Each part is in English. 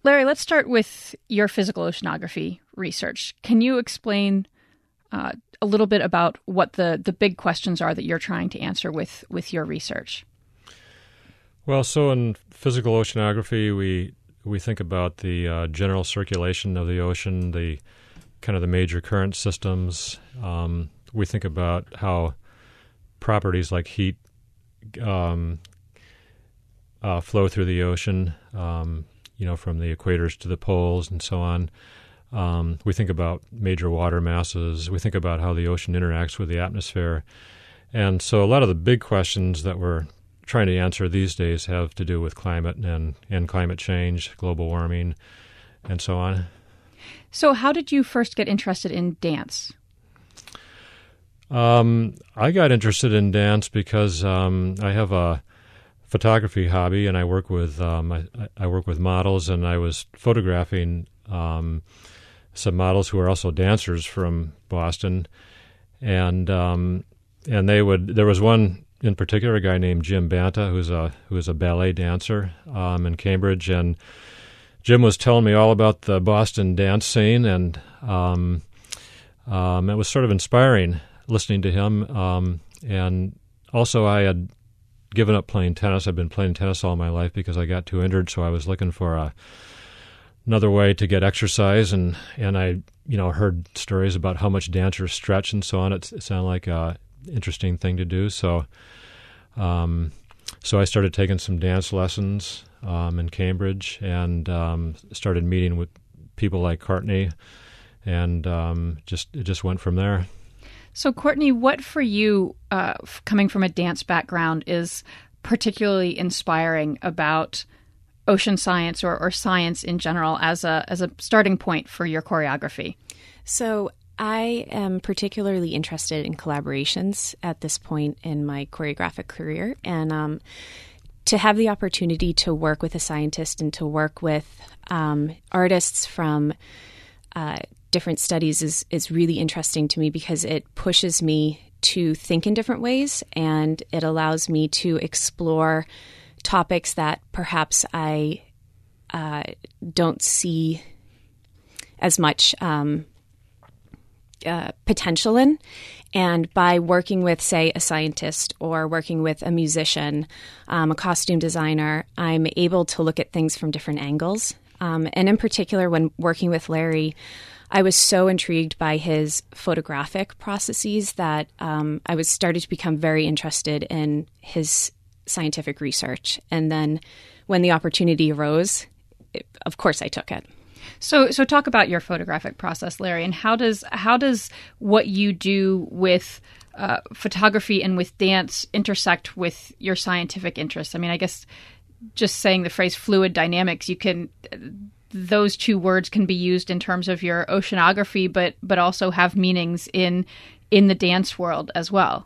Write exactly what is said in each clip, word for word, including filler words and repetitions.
Larry, let's start with your physical oceanography research. Can you explain uh, a little bit about what the, the big questions are that you're trying to answer with, with your research? Well, so in physical oceanography, we we think about the uh, general circulation of the ocean, the kind of the major current systems. Um, we think about how properties like heat um, uh, flow through the ocean, um, you know, from the equators to the poles and so on. Um, we think about major water masses. We think about how the ocean interacts with the atmosphere. And so a lot of the big questions that we're trying to answer these days have to do with climate and, and climate change, global warming, and so on. So how did you first get interested in dance? Um, I got interested in dance because um, I have a photography hobby, and I work with um, I, I work with models, and I was photographing um, some models who are also dancers from Boston, and um, and they would. There was one in particular, a guy named Jim Banta, who's a who's a ballet dancer um, in Cambridge, and Jim was telling me all about the Boston dance scene, and um, um, it was sort of inspiring listening to him. Um, and also, I had given up playing tennis. I've been playing tennis all my life because I got too injured, so I was looking for a, another way to get exercise, and, and I you know heard stories about how much dancers stretch and so on. It, it sounded like a interesting thing to do, so um, so I started taking some dance lessons um, in Cambridge, and um, started meeting with people like Courtney, and um, just it just went from there. So, Courtney, what for you, uh, coming from a dance background, is particularly inspiring about ocean science or, or science in general as a as a starting point for your choreography? So I am particularly interested in collaborations at this point in my choreographic career, and um, to have the opportunity to work with a scientist and to work with um, artists from uh, different studies is, is really interesting to me, because it pushes me to think in different ways, and it allows me to explore topics that perhaps I uh, don't see as much um, uh, potential in. And by working with, say, a scientist or working with a musician, um, a costume designer, I'm able to look at things from different angles. Um, and in particular, when working with Larry, I was so intrigued by his photographic processes that um, I was started to become very interested in his scientific research. And then when the opportunity arose, it, of course I took it. So so talk about your photographic process, Larry, and how does how does what you do with uh, photography and with dance intersect with your scientific interests? I mean, I guess just saying the phrase fluid dynamics, you can those two words can be used in terms of your oceanography, but but also have meanings in in the dance world as well.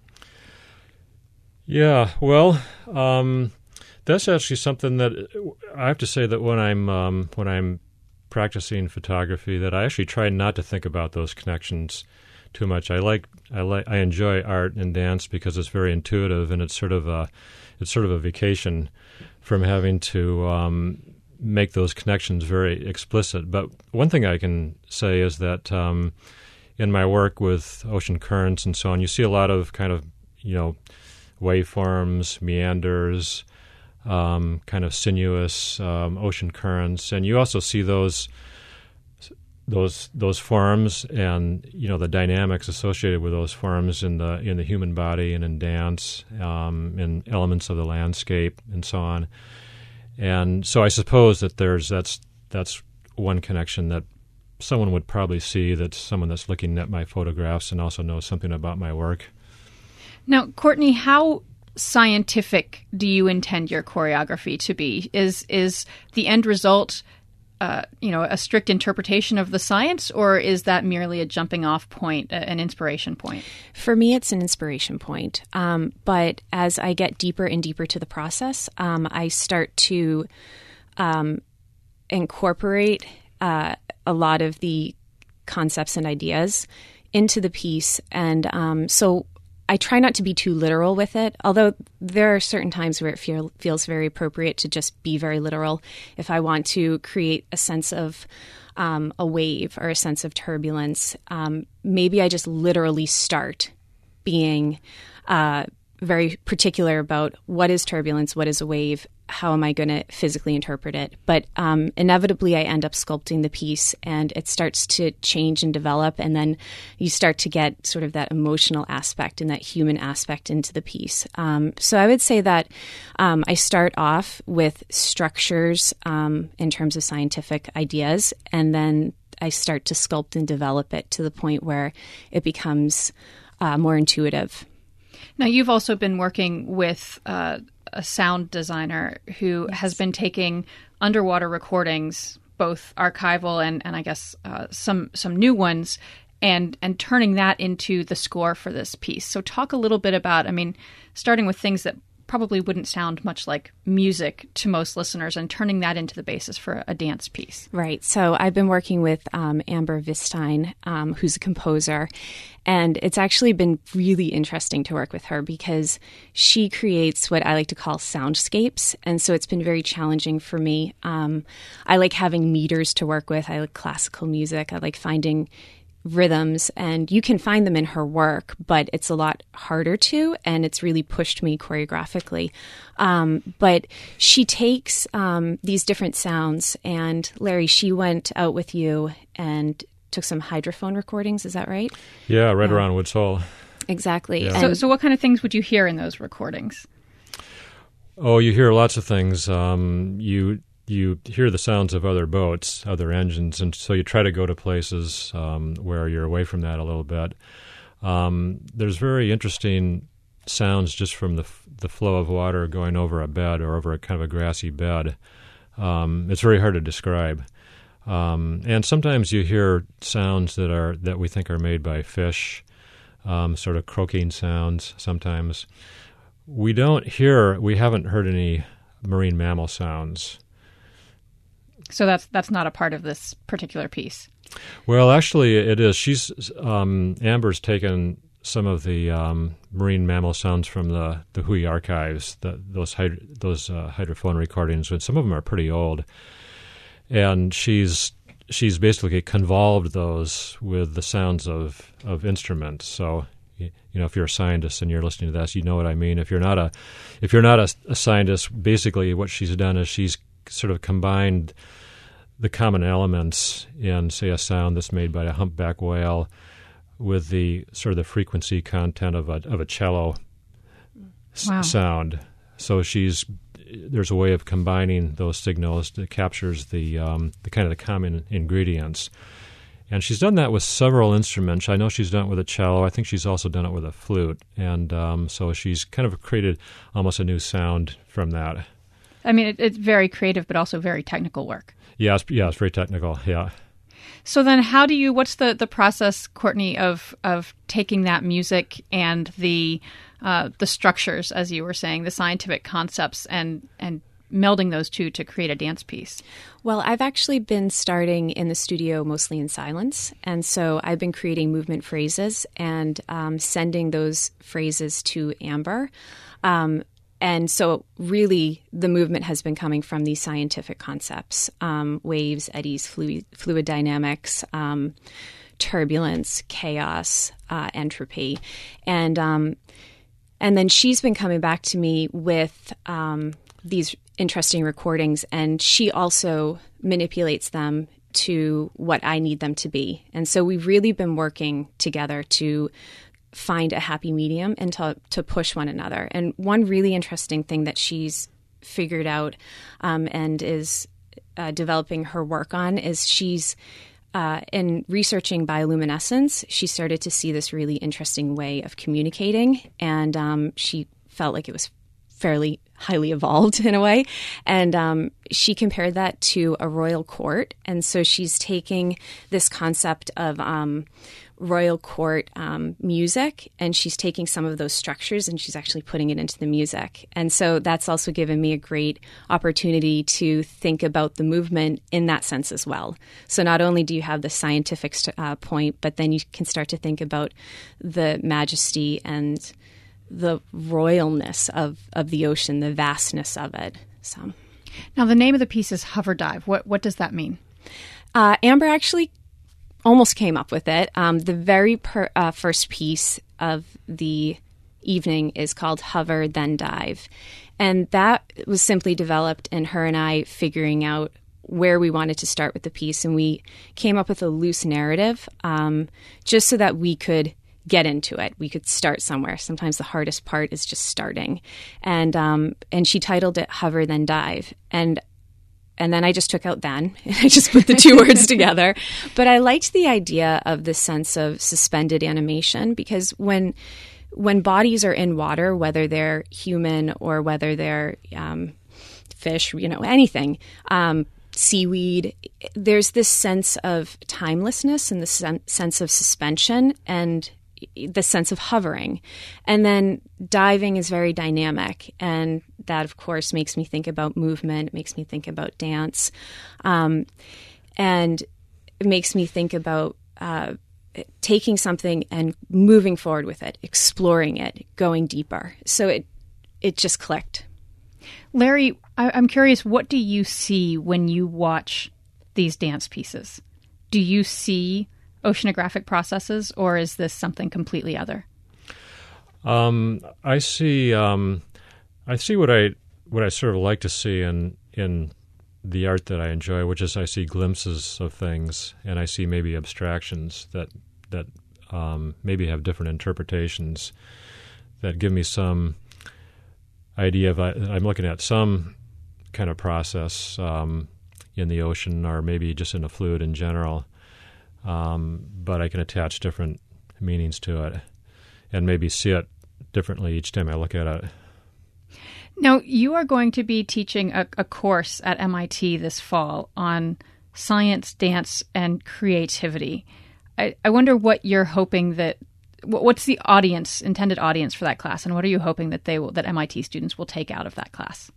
Yeah, well, um, that's actually something that I have to say that when I'm um, when I'm practicing photography, that I actually try not to think about those connections too much. I like I like I enjoy art and dance because it's very intuitive, and it's sort of a it's sort of a vacation from having to um, make those connections very explicit. But one thing I can say is that um, in my work with ocean currents and so on, you see a lot of kind of you know waveforms, meanders, um, kind of sinuous um, ocean currents, and you also see those those those forms and you know the dynamics associated with those forms in the in the human body and in dance, um, in elements of the landscape and so on. And so I suppose that there's that's that's one connection that someone would probably see, that's someone that's looking at my photographs and also knows something about my work. Now, Courtney, how scientific do you intend your choreography to be? Is is the end result, uh, you know, a strict interpretation of the science, or is that merely a jumping-off point, an inspiration point? For me, it's an inspiration point. Um, but as I get deeper and deeper to the process, um, I start to um, incorporate uh, a lot of the concepts and ideas into the piece. And um, so I try not to be too literal with it, although there are certain times where it feel, feels very appropriate to just be very literal. If I want to create a sense of um, a wave or a sense of turbulence, um, maybe I just literally start being uh, very particular about what is turbulence, what is a wave, how am I going to physically interpret it. But um, inevitably, I end up sculpting the piece, and it starts to change and develop, and then you start to get sort of that emotional aspect and that human aspect into the piece. Um, so I would say that um, I start off with structures um, in terms of scientific ideas, and then I start to sculpt and develop it to the point where it becomes uh, more intuitive. Now, you've also been working with uh, a sound designer who Yes. has been taking underwater recordings, both archival and, and I guess uh, some some new ones, and and turning that into the score for this piece. So talk a little bit about, I mean, starting with things that probably wouldn't sound much like music to most listeners and turning that into the basis for a dance piece. Right. So I've been working with um, Amber Vistine, um, who's a composer, and it's actually been really interesting to work with her because she creates what I like to call soundscapes, and so it's been very challenging for me. Um, I like having meters to work with. I like classical music. I like finding rhythms, and you can find them in her work, but it's a lot harder to, and it's really pushed me choreographically. Um, but she takes um, these different sounds, and Larry, she went out with you and took some hydrophone recordings, is that right? Yeah, right Yeah. around Woods Hole. Exactly. Yeah. So, And- so what kind of things would you hear in those recordings? Oh, you hear lots of things. Um, you you hear the sounds of other boats, other engines, and so you try to go to places um, where you're away from that a little bit. Um, there's very interesting sounds just from the f- the flow of water going over a bed or over a kind of a grassy bed. Um, it's very hard to describe. Um, and sometimes you hear sounds that are that we think are made by fish, um, sort of croaking sounds sometimes. We don't hear, we haven't heard any marine mammal sounds. So that's that's not a part of this particular piece. Well, actually, it is. She's um, Amber's taken some of the um, marine mammal sounds from the the Hui archives, the, those hyd- those uh, hydrophone recordings, and some of them are pretty old. And she's she's basically convolved those with the sounds of, of instruments. So, you know, if you're a scientist and you're listening to this, you know what I mean. If you're not a if you're not a, a scientist, basically what she's done is she's sort of combined the common elements in, say, a sound that's made by a humpback whale with the sort of the frequency content of a of a cello s- Wow. sound. So she's there's a way of combining those signals that captures the um, the kind of the common ingredients. And she's done that with several instruments. I know she's done it with a cello. I think she's also done it with a flute. And um, so she's kind of created almost a new sound from that. I mean, it, it's very creative, but also very technical work. Yeah, it's, yeah, it's very technical. Yeah. So then how do you, what's the, the process, Courtney, of, of taking that music and the uh, the structures, as you were saying, the scientific concepts, and, and melding those two to create a dance piece? Well, I've actually been starting in the studio mostly in silence. And so I've been creating movement phrases and um, sending those phrases to Amber. Um, and so really the movement has been coming from these scientific concepts, um, waves, eddies, fluid, fluid dynamics, um, turbulence, chaos, uh, entropy. And, um, and then she's been coming back to me with um, these interesting recordings, and she also manipulates them to what I need them to be. And so we've really been working together to find a happy medium and to, to push one another. And one really interesting thing that she's figured out um, and is uh, developing her work on is she's uh, in researching bioluminescence, she started to see this really interesting way of communicating, and um, she felt like it was fairly highly evolved in a way. And um, she compared that to a royal court. And so she's taking this concept of um, royal court um, music, and she's taking some of those structures and she's actually putting it into the music. And so that's also given me a great opportunity to think about the movement in that sense as well. So not only do you have the scientific uh, point, but then you can start to think about the majesty and the royalness of, of the ocean, the vastness of it. So now the name of the piece is Hover Dive. What what does that mean? Uh, Amber actually almost came up with it. Um, the very per, uh, first piece of the evening is called Hover, Then Dive. And that was simply developed in her and I figuring out where we wanted to start with the piece. And we came up with a loose narrative um, just so that we could get into it. We could start somewhere. Sometimes the hardest part is just starting. And um, and she titled it Hover, Then Dive. And And then I just took out then, and I just put the two words together. But I liked the idea of the sense of suspended animation, because when when bodies are in water, whether they're human or whether they're um, fish, you know, anything, um, seaweed, there's this sense of timelessness and the sen- sense of suspension and the sense of hovering. And then diving is very dynamic. And that, of course, makes me think about movement. It makes me think about dance. Um, and it makes me think about uh, taking something and moving forward with it, exploring it, going deeper. So it it just clicked. Larry, I- I'm curious, what do you see when you watch these dance pieces? Do you see oceanographic processes, or is this something completely other? Um, I see. Um, I see what I what I sort of like to see in in the art that I enjoy, which is I see glimpses of things, and I see maybe abstractions that that um, maybe have different interpretations that give me some idea of I, I'm looking at some kind of process um, in the ocean, or maybe just in a fluid in general. Um, but I can attach different meanings to it and maybe see it differently each time I look at it. Now, you are going to be teaching a, a course at M I T this fall on science, dance, and creativity. I, I wonder what you're hoping that, what's the audience, intended audience for that class, and what are you hoping that they will, that M I T students will take out of that class?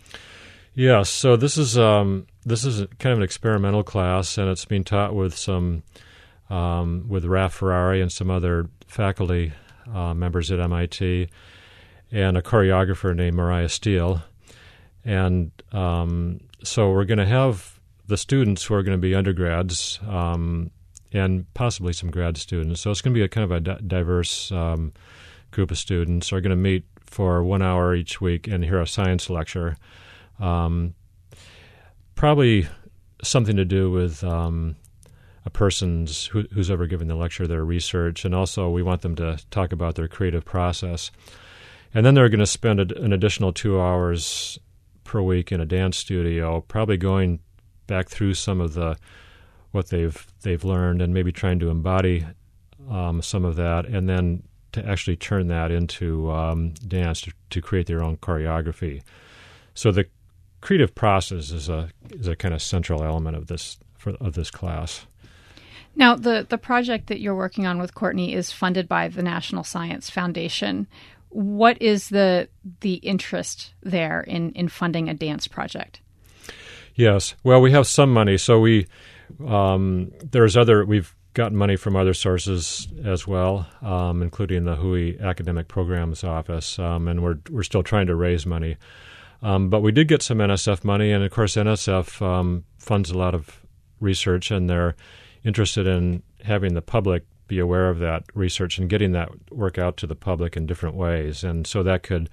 Yeah, so this is um, this is kind of an experimental class, and it's being taught with some um, with Raf Ferrari and some other faculty uh, members at M I T, and a choreographer named Mariah Steele. And um, so we're going to have the students who are going to be undergrads um, and possibly some grad students. So it's going to be a kind of a di- diverse um, group of students. Are going to meet for one hour each week and hear a science lecture. Um, probably something to do with um, a person's who, who's ever given the lecture, their research, and also we want them to talk about their creative process. And then they're going to spend a, an additional two hours per week in a dance studio, probably going back through some of the what they've they've learned and maybe trying to embody um, some of that, and then to actually turn that into um, dance to, to create their own choreography. So the creative process is a is a kind of central element of this for, of this class. Now, the the project that you're working on with Courtney is funded by the National Science Foundation. What is the the interest there in, in funding a dance project? Yes, well, we have some money, so we um, there's other we've gotten money from other sources as well, um, including the H U I Academic Programs Office, um, and we're we're still trying to raise money. Um, but we did get some N S F money, and of course N S F um, funds a lot of research, and they're interested in having the public be aware of that research and getting that work out to the public in different ways. And so that could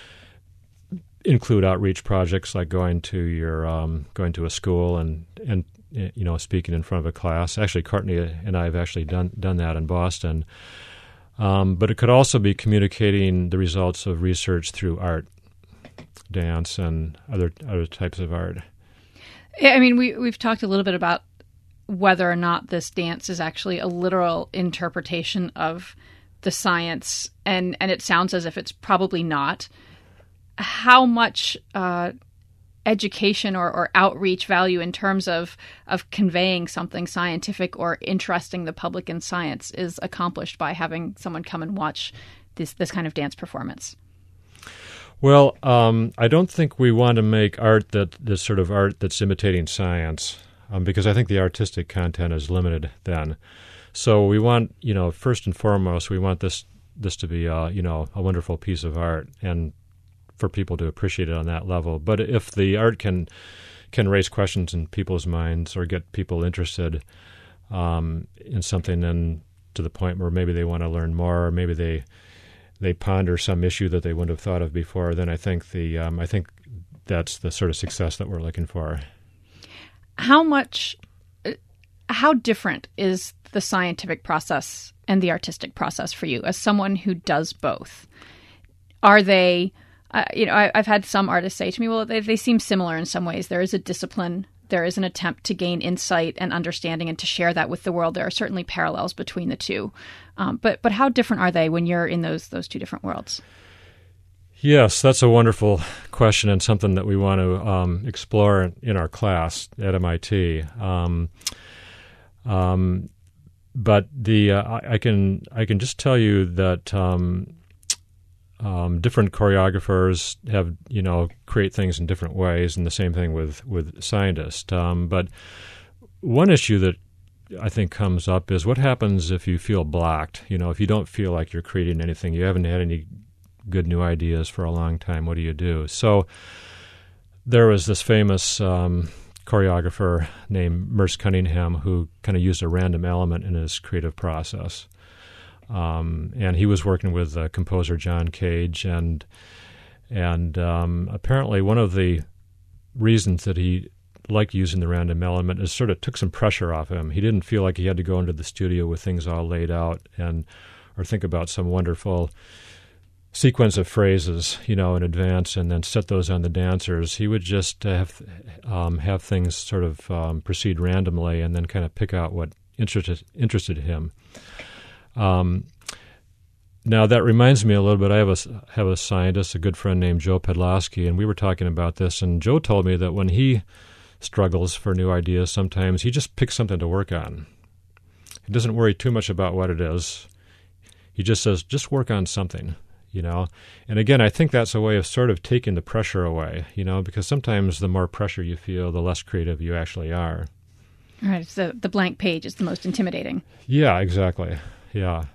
include outreach projects like going to your um, going to a school and and you know speaking in front of a class. Actually, Courtney and I have actually done done that in Boston. Um, but it could also be communicating the results of research through art, dance, and other other types of art. Yeah, I mean, we we've talked a little bit about whether or not this dance is actually a literal interpretation of the science, and and it sounds as if it's probably not. How much uh, education or, or outreach value in terms of of conveying something scientific or interesting the public in science is accomplished by having someone come and watch this this kind of dance performance? Well, um, I don't think we want to make art that this sort of art that's imitating science, um, because I think the artistic content is limited then. So we want, you know, first and foremost, we want this this to be, uh, you know, a wonderful piece of art, and for people to appreciate it on that level. But if the art can can raise questions in people's minds or get people interested um, in something, then to the point where maybe they want to learn more, or maybe they they ponder some issue that they wouldn't have thought of before, then I think the um, I think that's the sort of success that we're looking for. How much, how different is the scientific process and the artistic process for you as someone who does both? Are they, uh, you know, I, I've had some artists say to me, well, they, they seem similar in some ways. There is a discipline. There is an attempt to gain insight and understanding and to share that with the world. There are certainly parallels between the two. Um, but but how different are they when you're in those those two different worlds? Yes, that's a wonderful question and something that we want to um, explore in our class at M I T. Um, um, but the uh, I, I can I can just tell you that um, um, different choreographers have you know create things in different ways, and the same thing with with scientists. Um, but one issue that I think comes up is what happens if you feel blocked. You know, if you don't feel like you're creating anything, you haven't had any good new ideas for a long time. What do you do? So there was this famous um, choreographer named Merce Cunningham who kind of used a random element in his creative process. Um, and he was working with uh, composer John Cage, and and um, apparently one of the reasons that he liked using the random element is sort of took some pressure off him. He didn't feel like he had to go into the studio with things all laid out and or think about some wonderful sequence of phrases, you know, in advance and then set those on the dancers. He would just have um, have things sort of um, proceed randomly and then kind of pick out what interested interested him. Um, now that reminds me a little bit. I have a have a scientist, a good friend named Joe Pedlosky, and we were talking about this. And Joe told me that when he struggles for new ideas, sometimes he just picks something to work on. He doesn't worry too much about what it is. He just says, just work on something. You know, and again, I think that's a way of sort of taking the pressure away, you know, because sometimes the more pressure you feel, the less creative you actually are. Right. So the blank page is the most intimidating. Yeah, exactly. Yeah.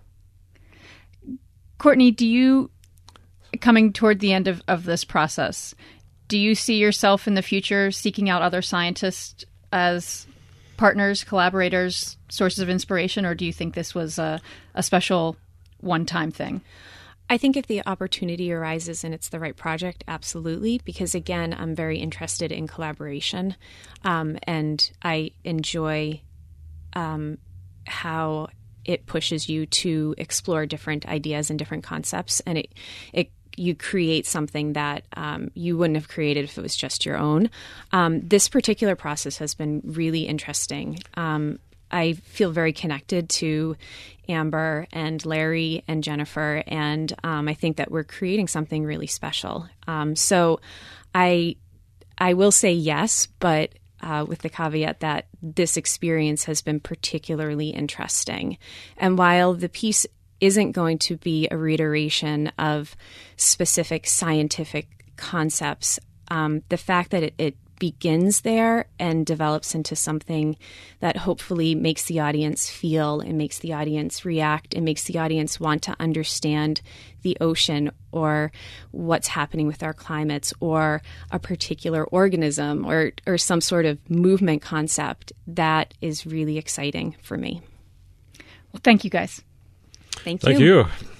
Courtney, do you, coming toward the end of, of this process, do you see yourself in the future seeking out other scientists as partners, collaborators, sources of inspiration, or do you think this was a, a special one-time thing? I think if the opportunity arises and it's the right project, absolutely, because again, I'm very interested in collaboration, um, and I enjoy um, how it pushes you to explore different ideas and different concepts, and it it you create something that um, you wouldn't have created if it was just your own. Um, this particular process has been really interesting. Um, I feel very connected to Amber and Larry and Jennifer, and um, I think that we're creating something really special. Um, so I I will say yes, but uh, with the caveat that this experience has been particularly interesting. And while the piece isn't going to be a reiteration of specific scientific concepts, um, the fact that it, it begins there and develops into something that hopefully makes the audience feel and makes the audience react and makes the audience want to understand the ocean or what's happening with our climates or a particular organism or, or some sort of movement concept, that is really exciting for me. Well, thank you guys. Thank you. Thank you.